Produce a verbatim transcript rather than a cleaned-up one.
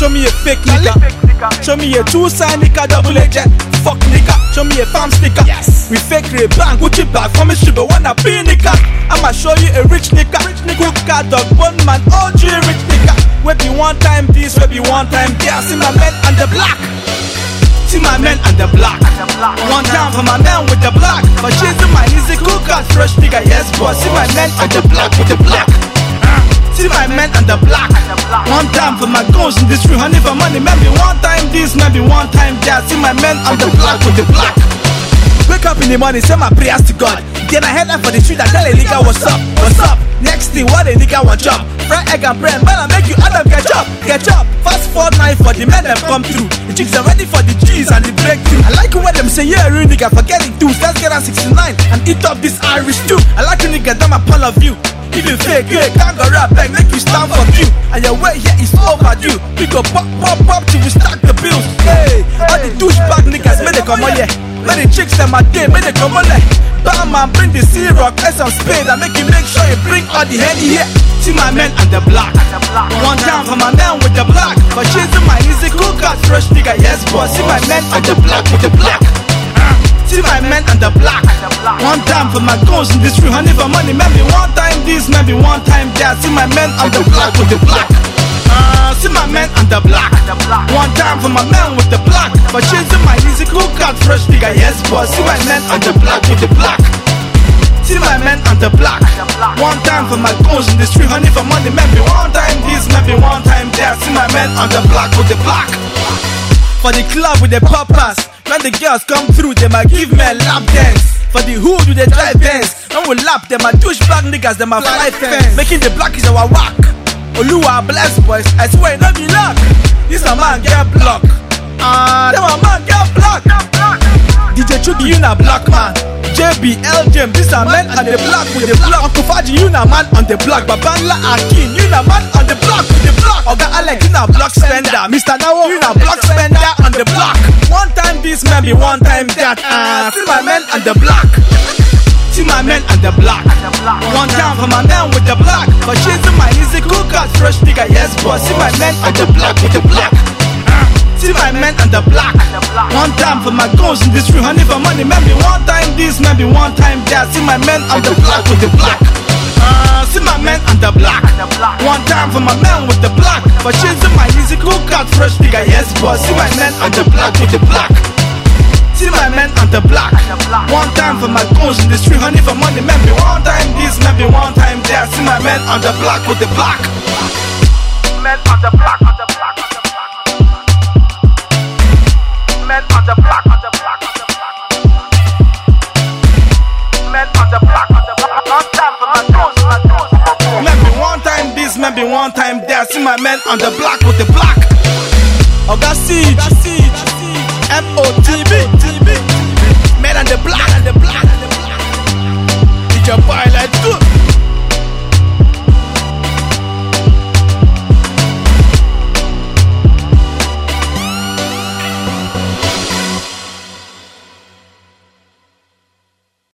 Show me a fake nigga. Show me a two-sign nigga, double agent. Fuck nigga. Show me a farm sticker. Yes. We fake a bank, Gucci bag for me, she but wanna be nigga. I'ma show you a rich nigga. Rich nigga, car dog, bun man, O G rich nigga. We be one time this, we be one time there. See my men on the block. See my men on the block. One time for my man with the block. But she's in my easy cool cut, fresh nigga, yes boy. See my men on the block with the block. See my men on the block. One time for my guns in the street, honey for money. Maybe one time this, maybe one time that. See my men on the block with the block. Wake up in the morning, say my prayers to God. Then I head out for the street, I tell a nigga what's up, what's up. Next thing, what a nigga want job. Fried egg and bread, man, I make you Adam get up, get up. Fast forward nine for the men that come through. The chicks are ready for the G's and the breakthrough. I like it when them say, yeah, real nigga, forget it too. Let's get on sixty-nine and eat up this Irish too. I like you nigga, that's my point of view. Even fake, yeah, can't go rap back, make you stand for you. And your way here is overdue. We go pop, pop, pop till we stack the bills. Hey, all the douchebag niggas, may they come on, yeah. May the chicks them a day, may they come on, like. Bam man, bring the C-Rock, S some spade, and make you make sure you bring all the henny here. See my men on the block. One time for my man with the block. But she's in my easy cool cut, fresh nigga, yes boy. See my men on the block with the block. See my men on the block. One time for my guns in the street, honey for money. Maybe one time this, maybe one time that. See my men on the block with the block. Uh, see my men on the block. One time for my man with the block. But she's in my easy cool cut, fresh nigga, yes boy. See my men on the block with the block. See my men on the block. One time for my guns in the street, honey for money. Maybe one time this, maybe one time that. See my men on the block with the block. For the club with the poppers, when the girls come through, they might give me a lap dance. For the hood with the drive dance, when we lap them, my douchebag niggas, them a fly fence. Making the block is our walk. Oluwa bless boys, I swear not be luck. This a man get blocked. Ah, uh, them a man get blocked. D J Chugi, you na block man. J B L J M, this a man on the block with the block. Uncle Faji, you na man on the block. Babangla Akin, you na man on the block with the block. Oga Alex, you na block spender. Mister Nawo, you na block spender on the block. One time this, maybe one time that. Ah, uh, see my men on the block. See my men on the block. One time for my man with the block. But she's in my easy cool cut, fresh nigga, yes boy. See my men on the block with the block. See my men on the block. One time for my guns in the street, honey for money. Maybe one time this, maybe one time that. See my men on the block with the block. Uh, see my men on the block. One time for my man with the block. But she's in my easy cool cut, fresh nigga, yes boy. See my men on the block with the block. See my men on the block. One time for my guns in the street, honey for money. Maybe one time this, maybe one time that. See my men on the block with the block. Men on the block, on the block, on the block, on the block. Men on the block, on the block, on the block. Men on the block, on the block. One time for my guns, my guns. Maybe one time this, maybe one time that. See my men on the block with the block. Oga Siege, M O T B.